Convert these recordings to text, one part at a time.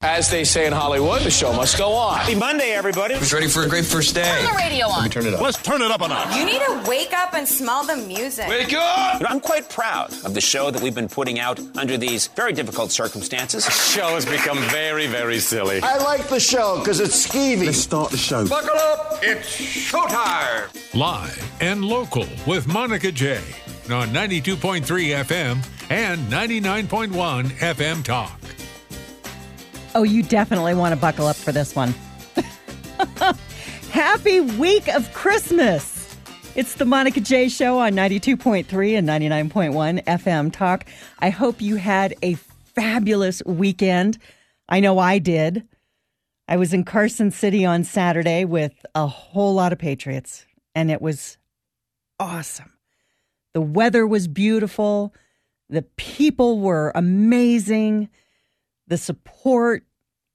As they say in Hollywood, the show must go on. Happy Monday, everybody. Who's ready for a great first day? Turn the radio on. Let me turn it up. Let's turn it up a notch. You need to wake up and smell the music. Wake up! I'm quite proud of the show that we've been putting out under these very difficult circumstances. The show has become very, very silly. I like the show because it's skeevy. Let's start the show. Buckle up! It's showtime! Live and local with Monica J on 92.3 FM and 99.1 FM Talk. Oh, you definitely want to buckle up for this one. Happy week of Christmas. It's the Monica J Show on 92.3 and 99.1 FM Talk. I hope you had a fabulous weekend. I know I did. I was in Carson City on Saturday with a whole lot of Patriots, and it was awesome. The weather was beautiful. The people were amazing. The support,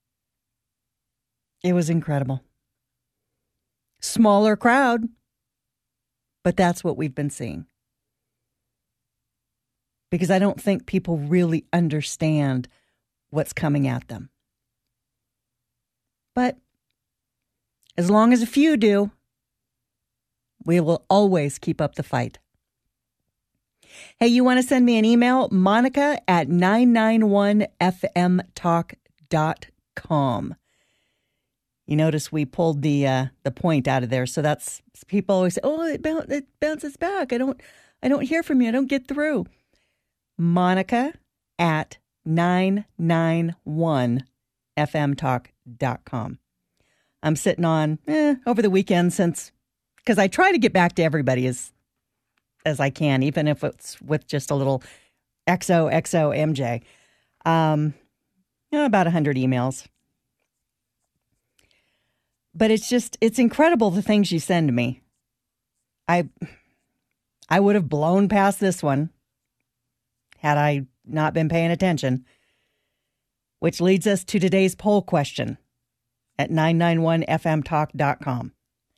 it was incredible. Smaller crowd, but that's what we've been seeing. Because I don't think people really understand what's coming at them. But as long as a few do, we will always keep up the fight. Hey, you want to send me an email? Monica at 991fmtalk.com. You notice we pulled the point out of there. So that's, people always say, oh, it bounces back. I don't hear from you. I don't get through. Monica at 991fmtalk.com. I'm sitting on over the weekend because I try to get back to everybody as I can, even if it's with just a little XOXO MJ. About 100 emails. But it's incredible the things you send to me. I would have blown past this one had I not been paying attention. Which leads us to today's poll question at 991fmtalk.com.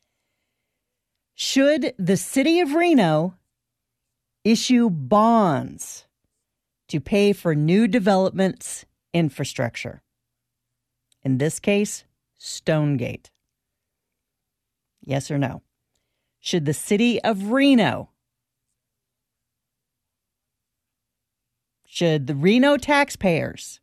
Should the city of Reno issue bonds to pay for new developments infrastructure? In this case, Stonegate. Yes or no? Should the city of Reno, should the Reno taxpayers,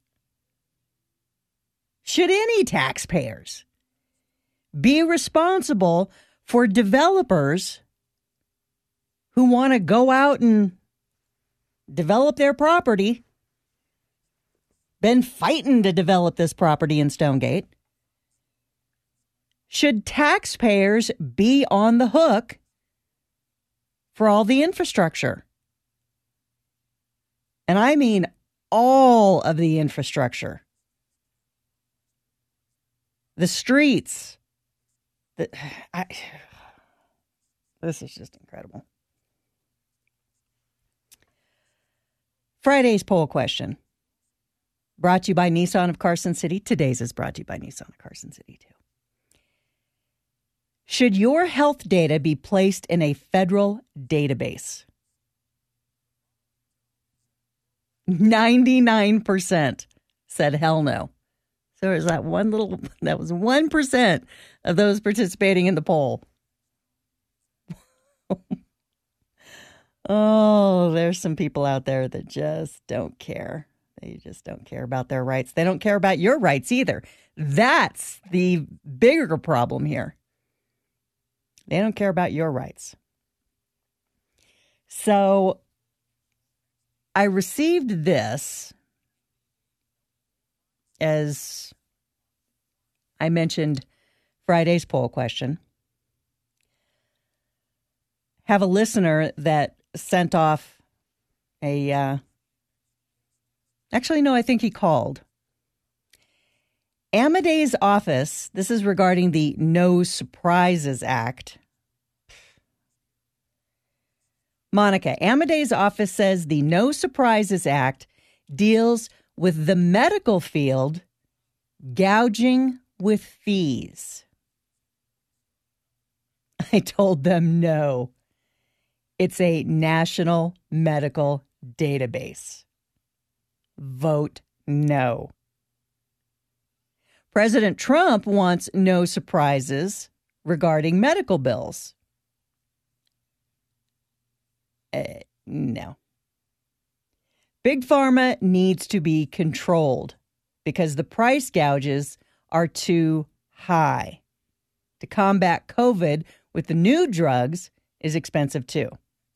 should any taxpayers be responsible for developers who want to go out and develop their property, been fighting to develop this property in Stonegate? Should taxpayers be on the hook for all the infrastructure? And I mean all of the infrastructure. The streets. This is just incredible. Friday's poll question, brought to you by Nissan of Carson City. Today's is brought to you by Nissan of Carson City, too. Should your health data be placed in a federal database? 99% said hell no. So there's that was 1% of those participating in the poll. Oh, there's some people out there that just don't care. They just don't care about their rights. They don't care about your rights either. That's the bigger problem here. They don't care about your rights. So I received this, as I mentioned, Friday's poll question. Have a listener that sent off a, actually, no, I think he called. Amadei's office, this is regarding the No Surprises Act. Monica, Amadei's office says the No Surprises Act deals with the medical field gouging with fees. I told them no. It's a national medical database. Vote no. President Trump wants no surprises regarding medical bills. No. Big Pharma needs to be controlled because the price gouges are too high. To combat COVID with the new drugs is expensive too.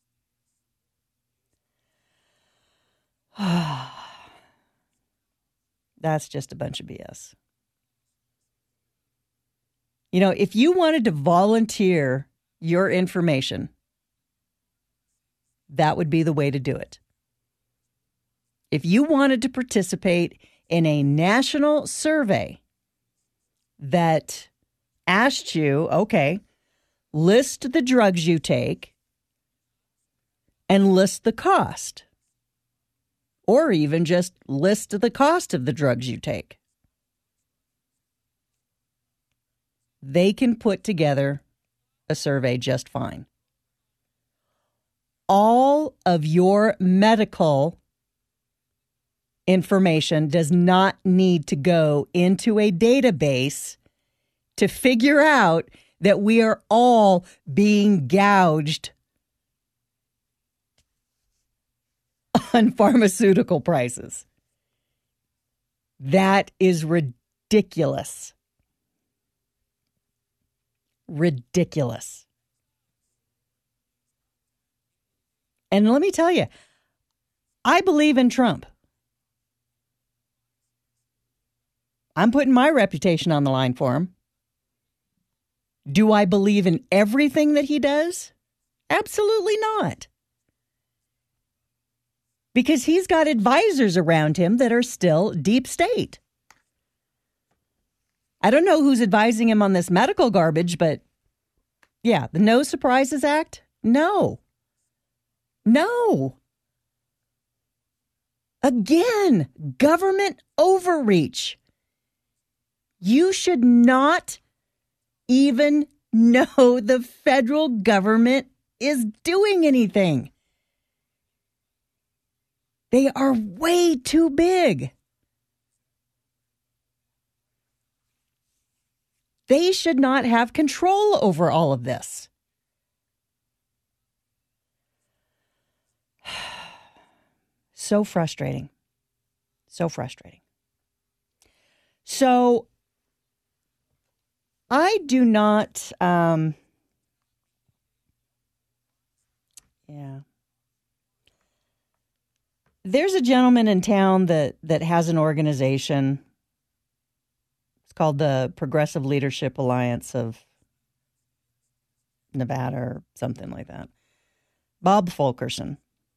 That's just a bunch of BS. You know, if you wanted to volunteer your information, that would be the way to do it. If you wanted to participate in a national survey that asked you, okay, list the drugs you take and list the cost, or even just list the cost of the drugs you take, they can put together a survey just fine. All of your medical information does not need to go into a database to figure out that we are all being gouged on pharmaceutical prices. That is ridiculous. Ridiculous. And let me tell you, I believe in Trump. I'm putting my reputation on the line for him. Do I believe in everything that he does? Absolutely not. Because he's got advisors around him that are still deep state. I don't know who's advising him on this medical garbage, but yeah, the No Surprises Act? No. No. Again, government overreach. You should not even know the federal government is doing anything. They are way too big. They should not have control over all of this. So frustrating. So frustrating. So I do not, There's a gentleman in town that has an organization. It's called the Progressive Leadership Alliance of Nevada or something like that. Bob Fulkerson.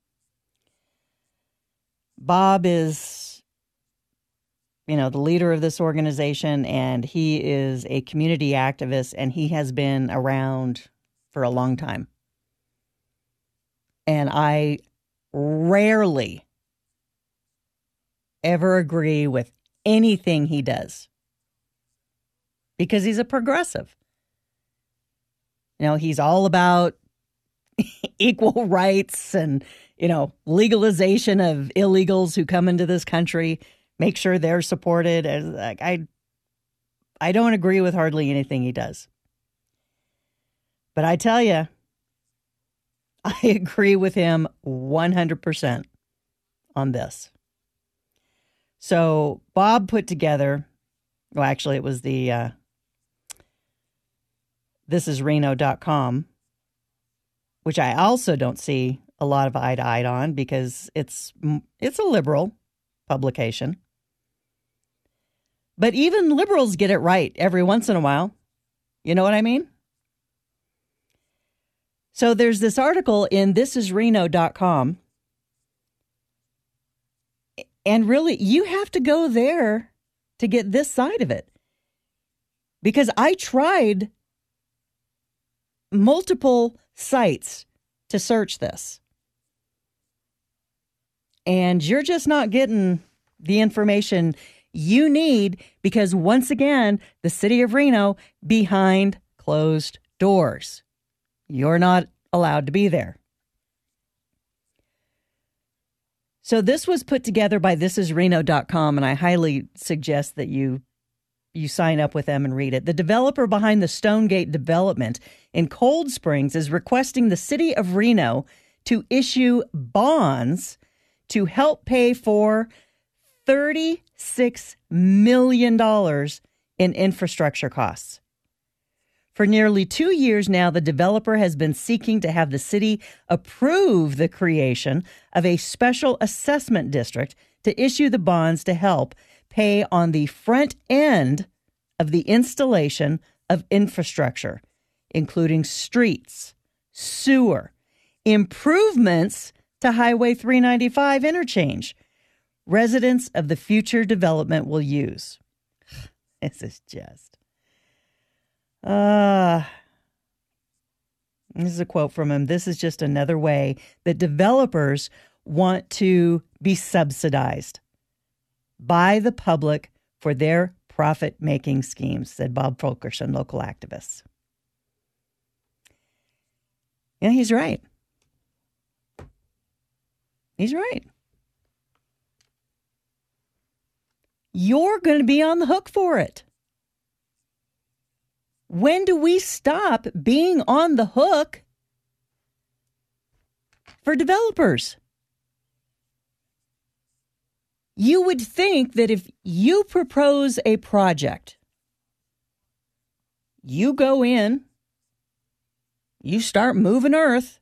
Bob is, the leader of this organization, and he is a community activist, and he has been around for a long time. And I rarely ever agree with anything he does because he's a progressive. He's all about equal rights and, legalization of illegals who come into this country, make sure they're supported. I don't agree with hardly anything he does. But I tell you, I agree with him 100% on this. So Bob put together, well, actually it was the thisisreno.com, which I also don't see a lot of eye to eye on because it's a liberal publication. But even liberals get it right every once in a while. You know what I mean? So there's this article in thisisreno.com. And really, you have to go there to get this side of it. Because I tried multiple sites to search this. And you're just not getting the information you need because, once again, the city of Reno behind closed doors. You're not allowed to be there. So this was put together by thisisreno.com, and I highly suggest that you you sign up with them and read it. The developer behind the Stonegate development in Cold Springs is requesting the city of Reno to issue bonds to help pay for $36 million in infrastructure costs. For nearly 2 years now, the developer has been seeking to have the city approve the creation of a special assessment district to issue the bonds to help pay on the front end of the installation of infrastructure, including streets, sewer, improvements to Highway 395 interchange, residents of the future development will use. This is just... this is a quote from him. This is just another way that developers want to be subsidized by the public for their profit-making schemes, said Bob Fulkerson, local activist. Yeah, he's right. He's right. You're going to be on the hook for it. When do we stop being on the hook for developers? You would think that if you propose a project, you go in, you start moving earth,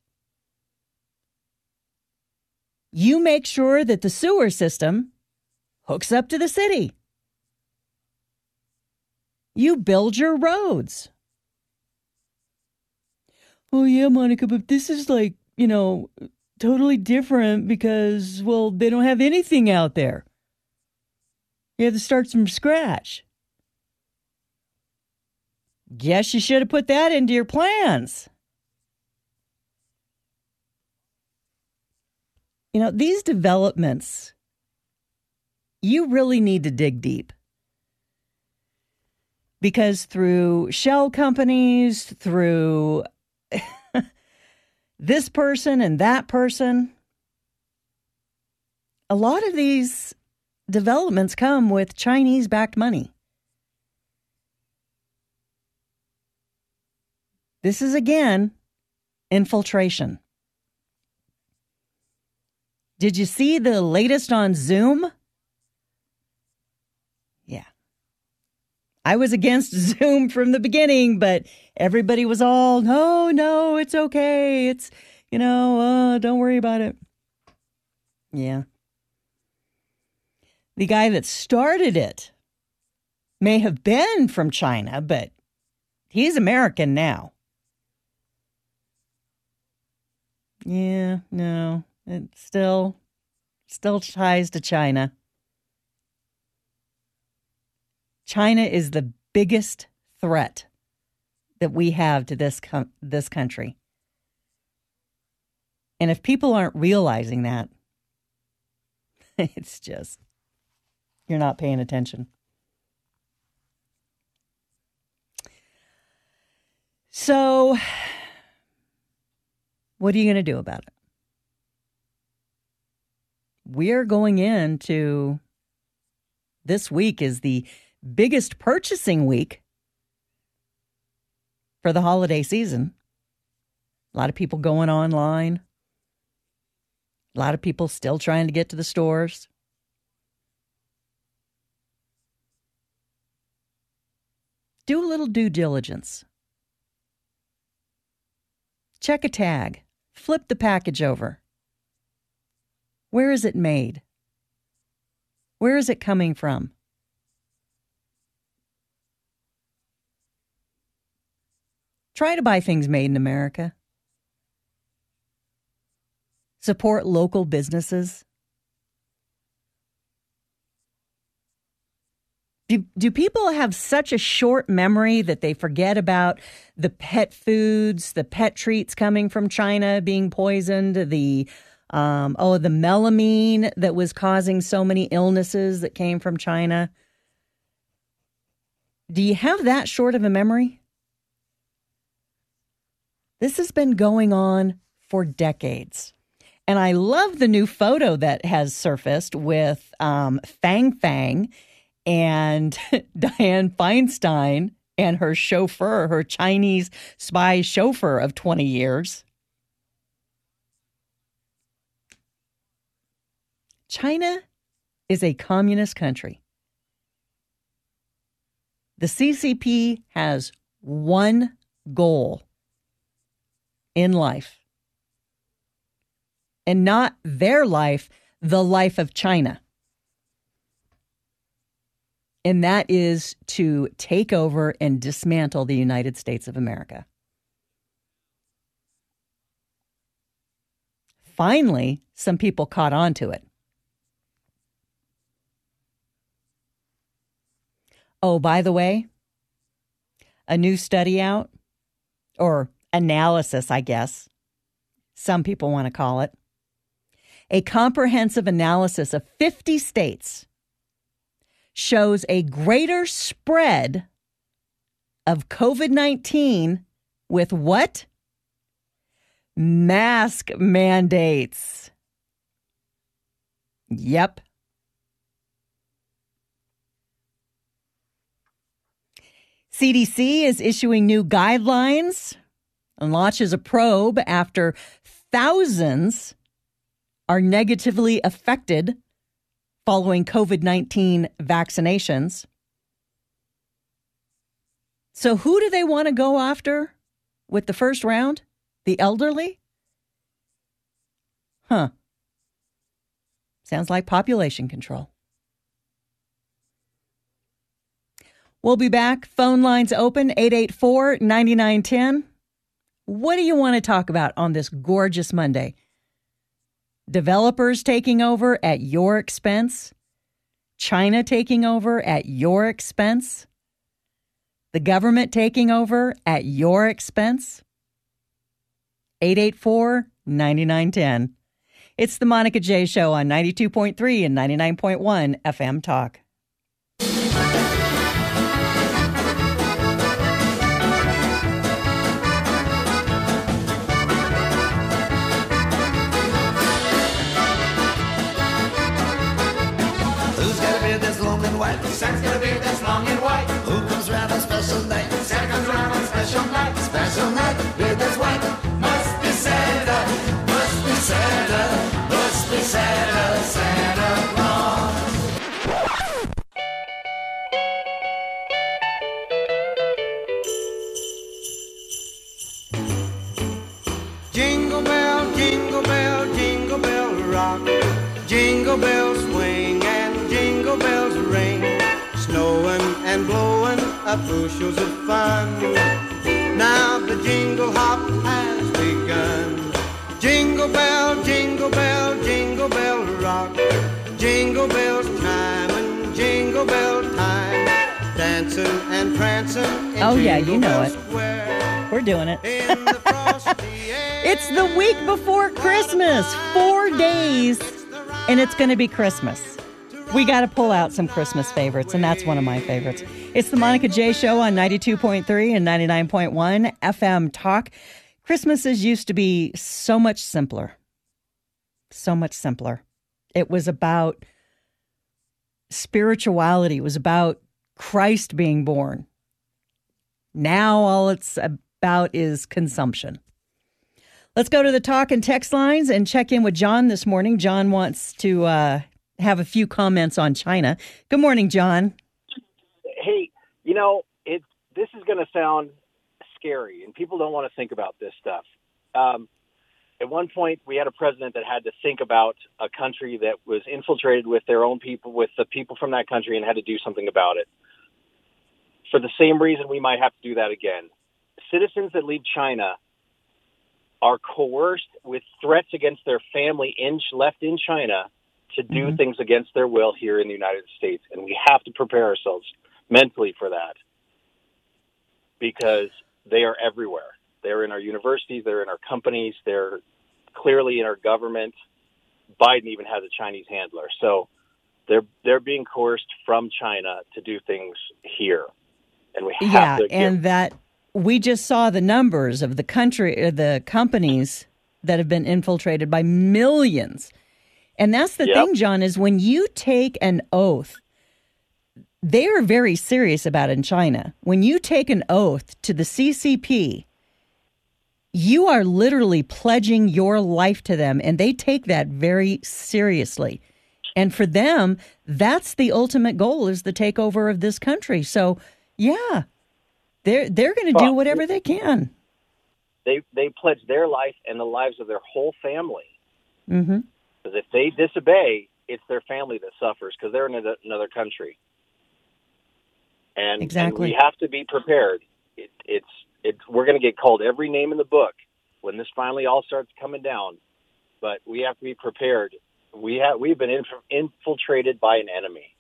you make sure that the sewer system hooks up to the city. You build your roads. Oh, yeah, Monica, but this is like, totally different because, well, they don't have anything out there. You have to start from scratch. Guess you should have put that into your plans. These developments, you really need to dig deep. Because through shell companies, through this person and that person, a lot of these developments come with Chinese-backed money. This is, again, infiltration. Did you see the latest on Zoom? Yeah. I was against Zoom from the beginning, but everybody was all, no, it's okay. It's, don't worry about it. Yeah. The guy that started it may have been from China, but he's American now. Yeah, no, it still ties to China. China is the biggest threat that we have to this country. And if people aren't realizing that, it's just, you're not paying attention. So, what are you going to do about it? We're going into, this week is the biggest purchasing week for the holiday season. A lot of people going online. A lot of people still trying to get to the stores. Do a little due diligence. Check a tag. Flip the package over. Where is it made? Where is it coming from? Try to buy things made in America. Support local businesses. Do people have such a short memory that they forget about the pet foods, the pet treats coming from China being poisoned, the melamine that was causing so many illnesses that came from China? Do you have that short of a memory? This has been going on for decades. And I love the new photo that has surfaced with Fang Fang and Dianne Feinstein and her chauffeur, her Chinese spy chauffeur of 20 years. China is a communist country. The CCP has one goal in life, and not their life, the life of China. And that is to take over and dismantle the United States of America. Finally, some people caught on to it. Oh, by the way, a new study out, or analysis, I guess, some people want to call it, a comprehensive analysis of 50 states shows a greater spread of COVID-19 with what? Mask mandates. Yep. CDC is issuing new guidelines and launches a probe after thousands are negatively affected following COVID-19 vaccinations. So who do they want to go after with the first round? The elderly? Huh. Sounds like population control. We'll be back. Phone lines open, 884-9910. What do you want to talk about on this gorgeous Monday? Developers taking over at your expense? China taking over at your expense? The government taking over at your expense? 884-9910. It's the Monica J. Show on 92.3 and 99.1 FM Talk. Santa's got a beard that's long and white. Who comes around on special night? Santa comes around on special night. Special night, beard that's white. Must be Santa, must be Santa, must be Santa, Santa Claus. Jingle bell, jingle bell, jingle bell rock. Jingle bells swing and jingle bells ring. Snowing and blowing up bushels of fun. Now the jingle hop has begun. Jingle bell, jingle bell, jingle bell rock. Jingle bells chime and jingle bell time. Dancing and prancing in oh yeah, you know Bell it. Square. We're doing it. In the frosty air. It's the week before Christmas. 4 days, and it's going to be Christmas. We got to pull out some Christmas favorites, and that's one of my favorites. It's the Monica J. Show on 92.3 and 99.1 FM Talk. Christmases used to be so much simpler. So much simpler. It was about spirituality. It was about Christ being born. Now all it's about is consumption. Let's go to the talk and text lines and check in with John this morning. John wants to have a few comments on China. Good morning, John. Hey, you know, this is going to sound scary, and people don't want to think about this stuff. At one point, we had a president that had to think about a country that was infiltrated with their own people, with the people from that country, and had to do something about it. For the same reason, we might have to do that again. Citizens that leave China are coerced with threats against their family left in China to do things against their will here in the United States. And we have to prepare ourselves mentally for that because they are everywhere. They're in our universities, they're in our companies, they're clearly in our government. Biden even has a Chinese handler. So they're being coerced from China to do things here. And we have to that we just saw the numbers of the companies that have been infiltrated by millions. And that's the thing, John, is when you take an oath, they are very serious about it in China. When you take an oath to the CCP, you are literally pledging your life to them, and they take that very seriously. And for them, that's the ultimate goal, is the takeover of this country. So, yeah, they're going to do whatever they can. They pledge their life and the lives of their whole family. Mm-hmm. Because if they disobey, it's their family that suffers because they're in another country. And we have to be prepared. We're going to get called every name in the book when this finally all starts coming down. But we have to be prepared. We've been infiltrated by an enemy,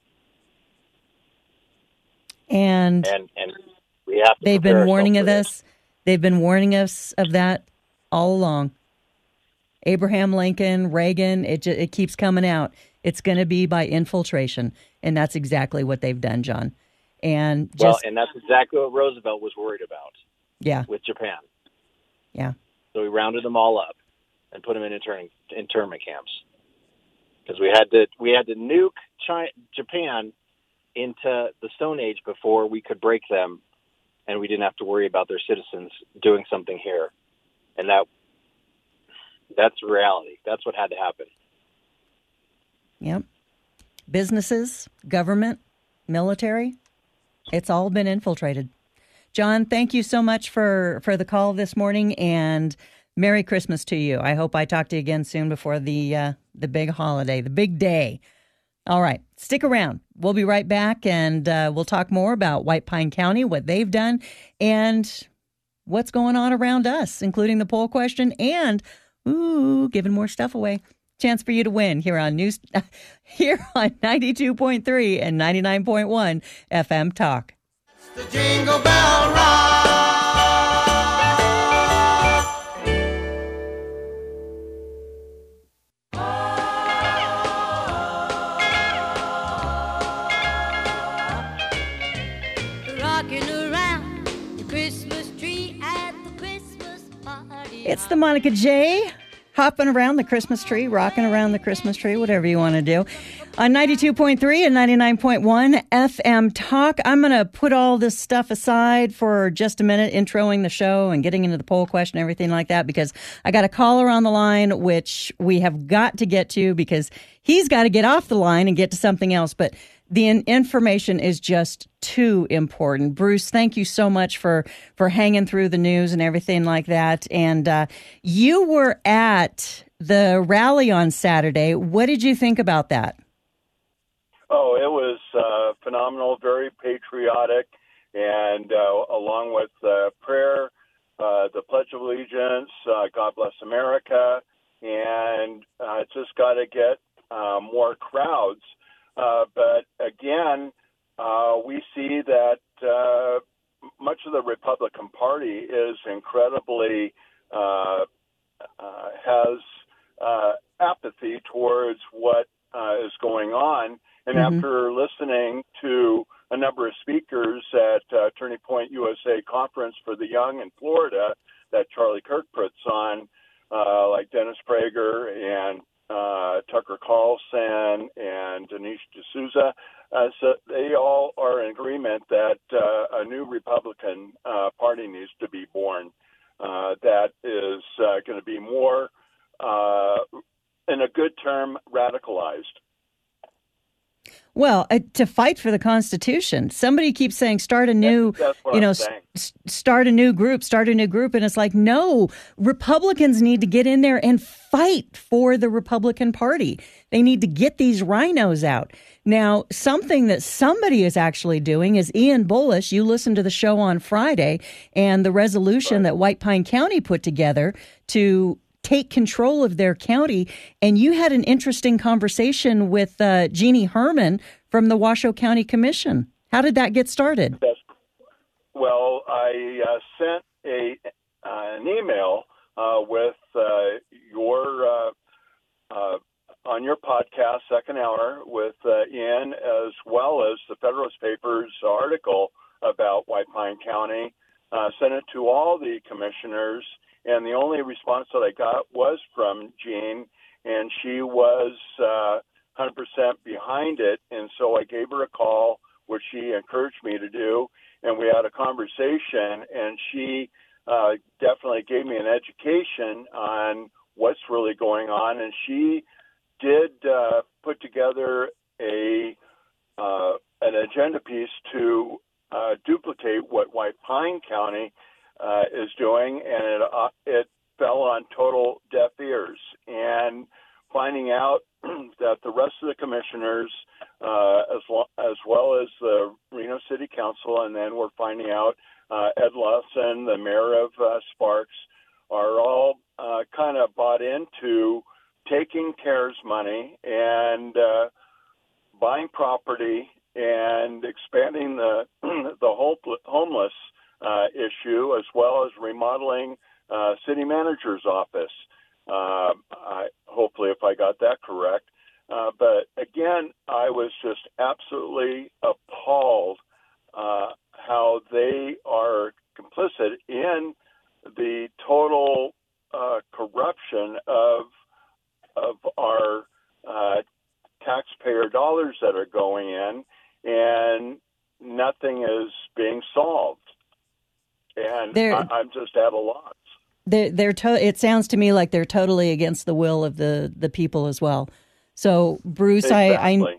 and we have to. They've been warning of this. They've been warning us of that all along. Abraham Lincoln, Reagan, it keeps coming out. It's going to be by infiltration, and that's exactly what they've done, John. And and that's exactly what Roosevelt was worried about. Yeah, with Japan. Yeah. So we rounded them all up and put them in internment camps because we had to nuke Japan into the Stone Age before we could break them, and we didn't have to worry about their citizens doing something here. And that's reality. That's what had to happen. Yep. Businesses, government, military, it's all been infiltrated. John, thank you so much for the call this morning, and Merry Christmas to you. I hope I talk to you again soon before the big holiday, the big day. All right, stick around. We'll be right back, and we'll talk more about White Pine County, what they've done, and what's going on around us, including the poll question and giving more stuff away. Chance for you to win here on 92.3 and 99.1 FM Talk. The Jingle Bell Rock. Rocking around the Christmas tree at the Christmas party. It's the Monica J. Hopping around the Christmas tree, rocking around the Christmas tree, whatever you want to do. On 92.3 and 99.1 FM Talk. I'm going to put all this stuff aside for just a minute, introing the show and getting into the poll question, everything like that, because I got a caller on the line, which we have got to get to because he's got to get off the line and get to something else. But the information is just too important. Bruce, thank you so much for hanging through the news and everything like that. And you were at the rally on Saturday. What did you think about that? Oh, it was phenomenal, very patriotic, and along with prayer, the Pledge of Allegiance, God Bless America, and just got to get more crowds. But again, we see that much of the Republican Party is incredibly has apathy towards what is going on. And after listening to a number of speakers at Turning Point USA Conference for the Young in Florida that Charlie Kirk puts on, like Dennis Prager and Tucker Carlson and Dinesh D'Souza, so they all are in agreement that a new Republican Party needs to be born that is going to be more, in a good term, radicalized. Well, to fight for the Constitution. Somebody keeps saying, start a new, start a new group. And it's like, no, Republicans need to get in there and fight for the Republican Party. They need to get these rhinos out. Now, something that somebody is actually doing is Ian Bullish. You listened to the show on Friday and the resolution that White Pine County put together to take control of their county. And you had an interesting conversation with Jeannie Herman from the Washoe County Commission. How did that get started? Yes. Well, I sent an email with your on your podcast, Second Hour, with Ian, as well as the Federalist Papers article about White Pine County, sent it to all the commissioners. And the only response that I got was from Jean, and she was 100% behind it. And so I gave her a call. which she encouraged me to do. And we had a conversation, and she definitely gave me an education on what's really going on. And she did put together an agenda piece to duplicate what White Pine County is doing, and it fell on total deaf ears. And finding out that the rest of the commissioners, as well as the Reno City Council, and then we're finding out Ed Lawson, the mayor of Sparks, are all kind of bought into taking CARES money and buying property and expanding the homeless issue, as well as remodeling city manager's office. Hopefully, if I got that correct. But again, I was just absolutely appalled how they are complicit in the total corruption of our taxpayer dollars that are going in, and nothing is being solved. And I'm just at a loss. It sounds to me like they're totally against the will of the people as well. So, Bruce, exactly.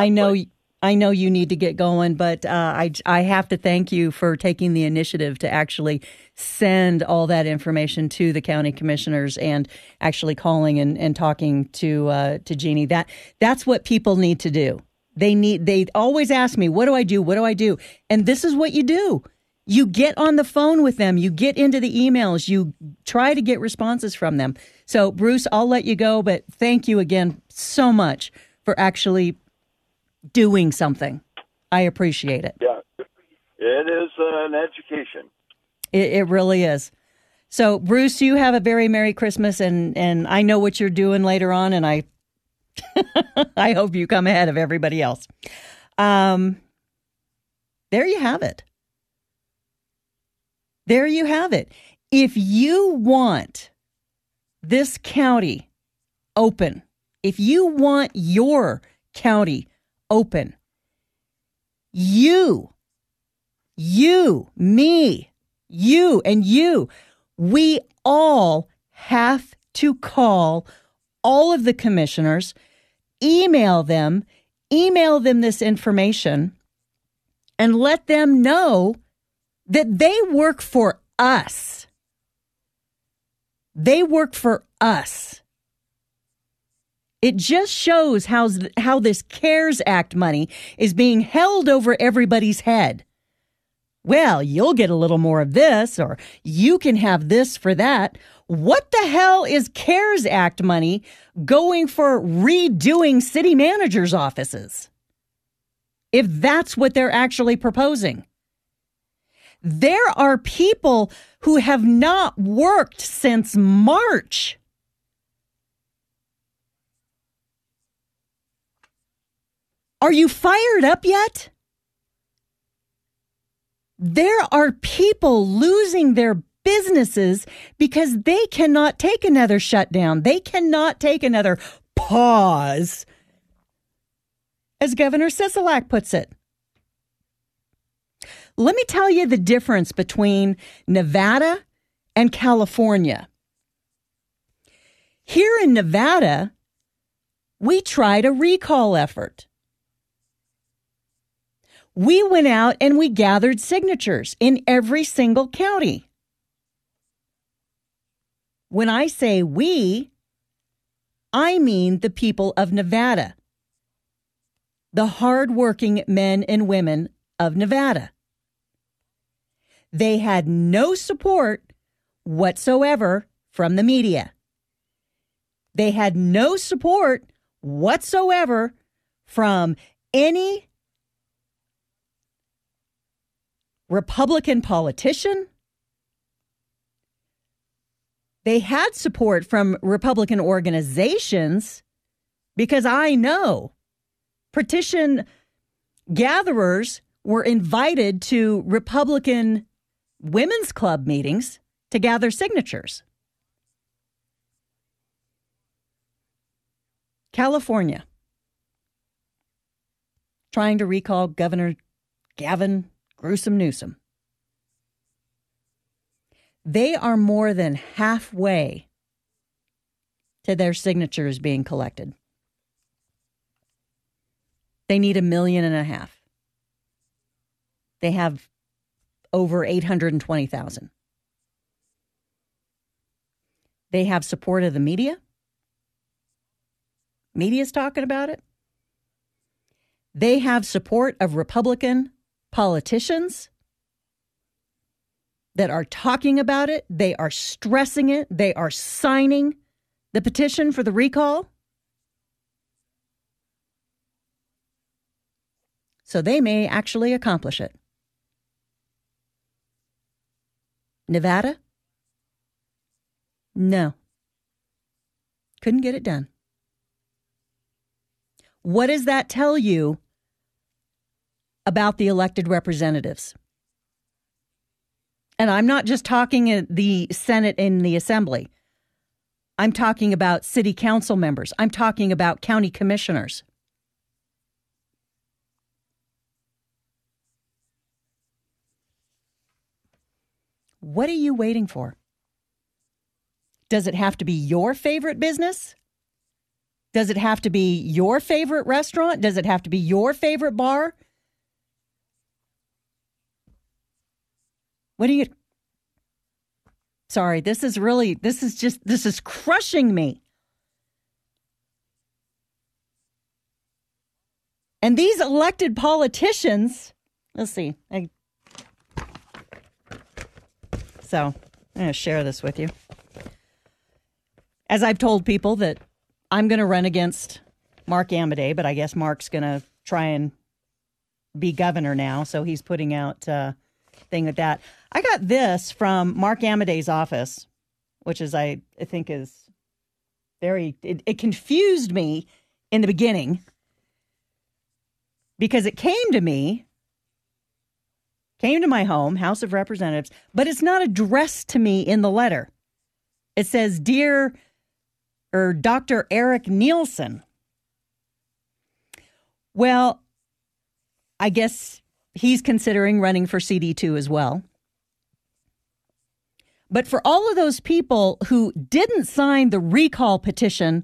I know you need to get going, but I have to thank you for taking the initiative to actually send all that information to the county commissioners and actually calling and talking to Jeannie. That's what people need to do. They always ask me, what do I do? What do I do? And this is what you do. You get on the phone with them. You get into the emails. You try to get responses from them. So, Bruce, I'll let you go, but thank you again so much for actually doing something. I appreciate it. Yeah, it is an education. It really is. So, Bruce, you have a very Merry Christmas, and I know what you're doing later on, and I I hope you come ahead of everybody else. There you have it. There you have it. If you want this county open, if you want your county open, you, me, you, and you, we all have to call all of the commissioners, email them this information, and let them know that they work for us. They work for us. It just shows how this CARES Act money is being held over everybody's head. Well, you'll get a little more of this, or you can have this for that. What the hell is CARES Act money going for redoing city managers' offices? If that's what they're actually proposing. There are people who have not worked since March. Are you fired up yet? There are people losing their businesses because they cannot take another shutdown. They cannot take another pause, as Governor Sisolak puts it. Let me tell you the difference between Nevada and California. Here in Nevada, we tried a recall effort. We went out and we gathered signatures in every single county. When I say we, I mean the people of Nevada, the hardworking men and women of Nevada. They had no support whatsoever from the media. They had no support whatsoever from any Republican politician. They had support from Republican organizations, because I know petition gatherers were invited to Republican women's club meetings to gather signatures. California, trying to recall Governor Gavin Gruesome Newsom. They are more than halfway to their signatures being collected. They need 1.5 million. They have over 820,000. They have support of the media. Media's talking about it. They have support of Republican politicians that are talking about it. They are stressing it. They are signing the petition for the recall. So they may actually accomplish it. Nevada? No. Couldn't get it done. What does that tell you about the elected representatives? And I'm not just talking at the Senate and the Assembly. I'm talking about city council members. I'm talking about county commissioners. What are you waiting for? Does it have to be your favorite business? Does it have to be your favorite restaurant? Does it have to be your favorite bar? What do you... Sorry, this is crushing me. And these elected politicians, let's see. So I'm going to share this with you. As I've told people that I'm going to run against Mark Amodei, but I guess Mark's going to try and be governor now. So he's putting out a thing with that. I got this from Mark Amodei's office, which is, I think is very, it confused me in the beginning because it came to my home, House of Representatives, but it's not addressed to me in the letter. It says, Dear Dr. Eric Nielsen. Well, I guess he's considering running for CD2 as well. But for all of those people who didn't sign the recall petition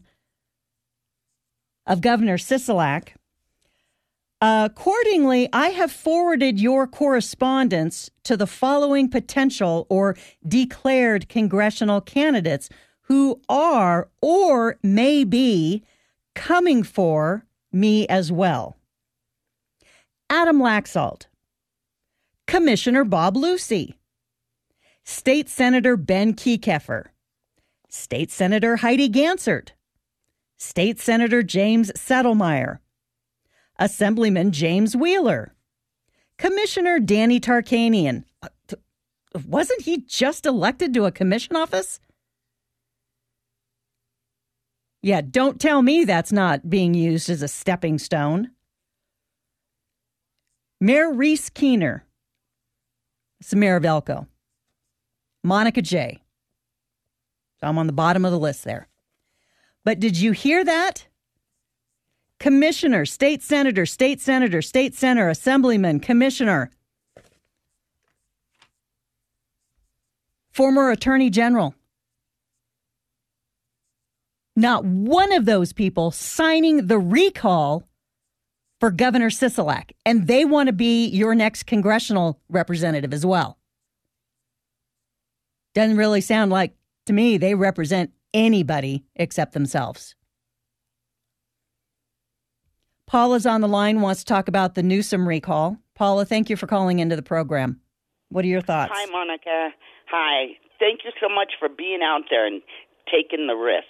of Governor Sisolak, accordingly, I have forwarded your correspondence to the following potential or declared congressional candidates who are or may be coming for me as well. Adam Laxalt, Commissioner Bob Lucey, State Senator Ben Kekeffer, State Senator Heidi Gansert, State Senator James Settlemeyer, Assemblyman James Wheeler, Commissioner Danny Tarkanian. Wasn't he just elected to a commission office? Yeah, don't tell me that's not being used as a stepping stone. Mayor Reese Keener, it's the mayor of Elko. Monica J. So I'm on the bottom of the list there. But did you hear that? Commissioner, state senator, assemblyman, commissioner, former attorney general. Not one of those people signing the recall for Governor Sisolak, and they want to be your next congressional representative as well. Doesn't really sound like, to me, they represent anybody except themselves. Paula's on the line, wants to talk about the Newsom recall. Paula, thank you for calling into the program. What are your thoughts? Hi, Monica. Hi. Thank you so much for being out there and taking the risks.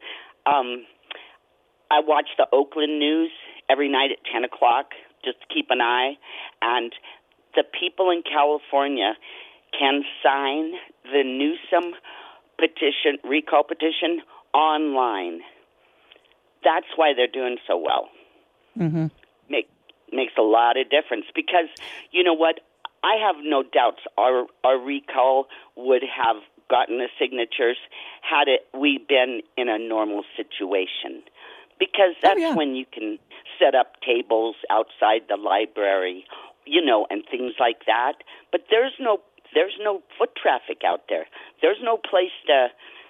I watch the Oakland news every night at 10 o'clock, just to keep an eye. And the people in California can sign the Newsom petition, recall petition, online. That's why they're doing so well. Mm-hmm. Makes a lot of difference because, you know what, I have no doubts our recall would have gotten the signatures had we been in a normal situation. Because that's when you can set up tables outside the library and things like that. But there's no foot traffic out there. There's no place to,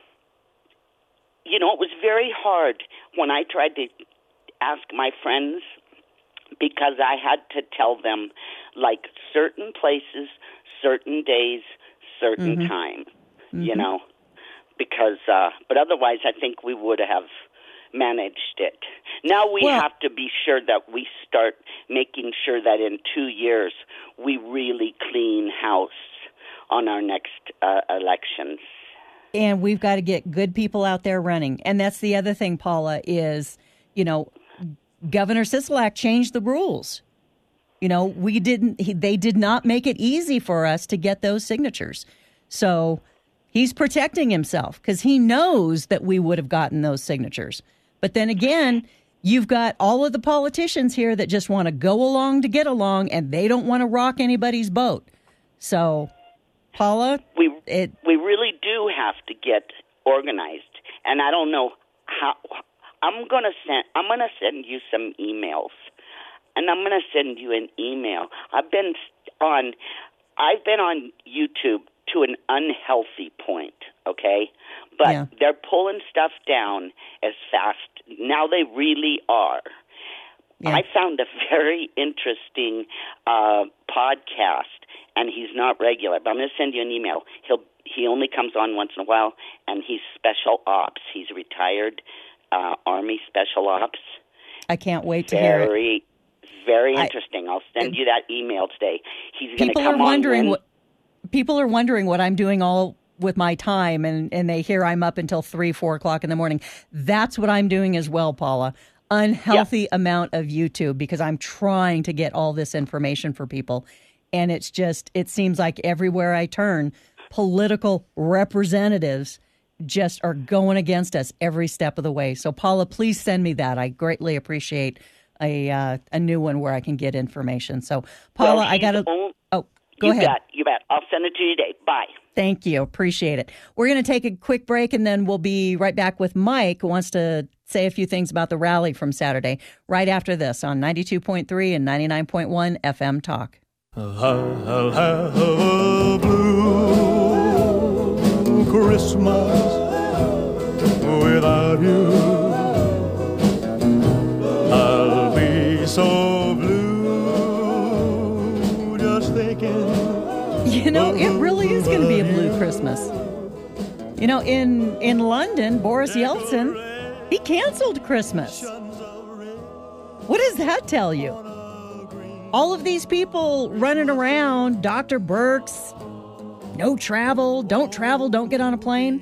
it was very hard when I tried to ask my friends, because I had to tell them, like, certain places, certain days, certain time, because, but otherwise I think we would have managed it. Now we have to be sure that we start making sure that in 2 years we really clean house on our next elections. And we've got to get good people out there running. And that's the other thing, Paula, is, Governor Sisolak changed the rules. They did not make it easy for us to get those signatures. So he's protecting himself because he knows that we would have gotten those signatures. But then again, you've got all of the politicians here that just want to go along to get along, and they don't want to rock anybody's boat. So, Paula, we really do have to get organized, and I don't know how. I'm gonna send you some emails, and I'm gonna send you an email. I've been on YouTube to an unhealthy point, okay? But they're pulling stuff down as fast. Now they really are. Yeah. I found a very interesting podcast, and he's not regular, but I'm going to send you an email. He only comes on once in a while, and he's special ops. He's retired Army special ops. I can't wait to hear it. Very interesting. I'll send you that email today. He's going to come on. People are wondering what I'm doing all with my time, and they hear I'm up until 3, 4 o'clock in the morning. That's what I'm doing as well, Paula. Unhealthy amount of YouTube, because I'm trying to get all this information for people. And it seems like everywhere I turn, political representatives just are going against us every step of the way. So, Paula, please send me that. I greatly appreciate a new one where I can get information. So, Paula, I got to... Go ahead. You bet. I'll send it to you today. Bye. Thank you. Appreciate it. We're going to take a quick break, and then we'll be right back with Mike, who wants to say a few things about the rally from Saturday, right after this on 92.3 and 99.1 FM Talk. I'll have a blue Christmas without you. I'll be so blue just thinking. It really is going to be a blue Christmas. In London, Boris Yeltsin, he canceled Christmas. What does that tell you? All of these people running around, Dr. Birx, no travel, don't get on a plane.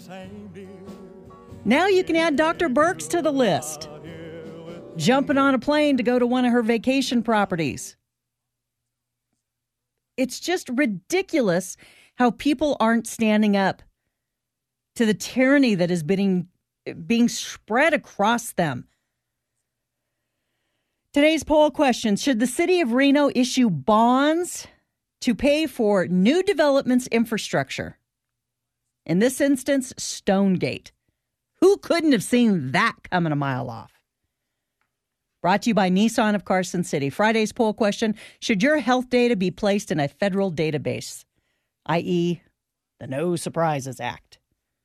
Now you can add Dr. Birx to the list. Jumping on a plane to go to one of her vacation properties. It's just ridiculous how people aren't standing up to the tyranny that is being spread across them. Today's poll question: should the city of Reno issue bonds to pay for new developments infrastructure? In this instance, Stonegate. Who couldn't have seen that coming a mile off? Brought to you by Nissan of Carson City. Friday's poll question: should your health data be placed in a federal database, i.e. the No Surprises Act?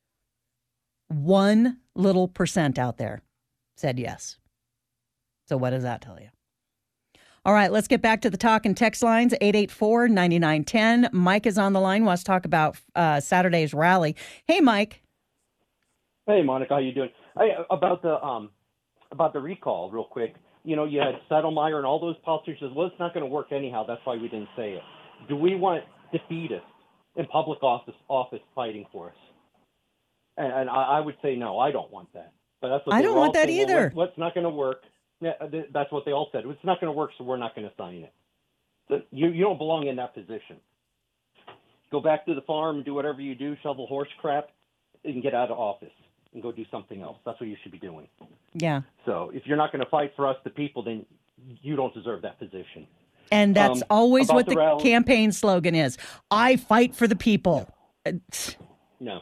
1% out there said yes. So what does that tell you? All right, let's get back to the talk and text lines, 884-9910. Mike is on the line, wants to talk about Saturday's rally. Hey, Mike. Hey, Monica, how you doing? About the recall, real quick. You had Settlemyre and all those politicians says, well, it's not going to work anyhow. That's why we didn't say it. Do we want defeatists in public office fighting for us? And I would say no, I don't want that. But that's what I don't want that saying, either. What's not going to work? Yeah, that's what they all said. It's not going to work, so we're not going to sign it. So you don't belong in that position. Go back to the farm and do whatever you do, shovel horse crap, and get out of office and go do something else. That's what you should be doing. Yeah. So if you're not going to fight for us, the people, then you don't deserve that position. And that's always what the campaign slogan is. I fight for the people. No.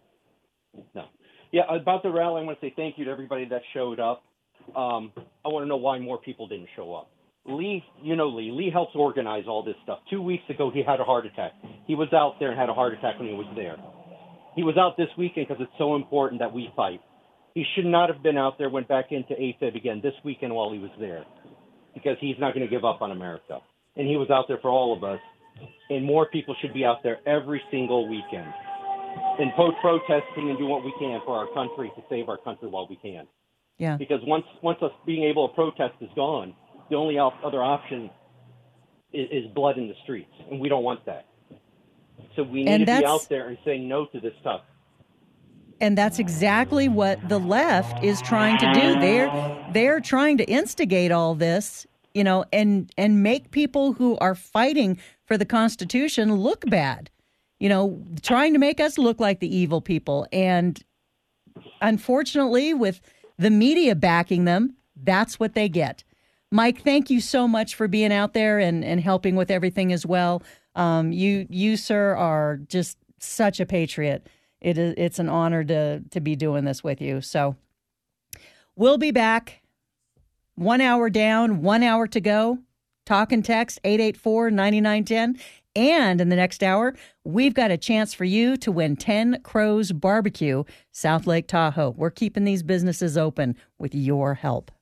Yeah, about the rally, I want to say thank you to everybody that showed up. I want to know why more people didn't show up. Lee, you know Lee. Lee helps organize all this stuff. 2 weeks ago, he had a heart attack. He was out there and had a heart attack when he was there. He was out this weekend because it's so important that we fight. He should not have been out there, went back into AFib again this weekend while he was there, because he's not going to give up on America. And he was out there for all of us. And more people should be out there every single weekend and protesting and do what we can for our country to save our country while we can. Yeah. Because once us being able to protest is gone, the only other option is blood in the streets, and we don't want that. So we need to be out there and say no to this stuff. And that's exactly what the left is trying to do. They're trying to instigate all this, you know, and make people who are fighting for the Constitution look bad. You know, trying to make us look like the evil people. And unfortunately, with the media backing them, that's what they get. Mike, thank you so much for being out there and helping with everything as well. You, sir, are just such a patriot. It's an honor to be doing this with you. So we'll be back. 1 hour down, 1 hour to go. Talk and text 884-9910. And in the next hour, we've got a chance for you to win 10 Crows Barbecue, South Lake Tahoe. We're keeping these businesses open with your help.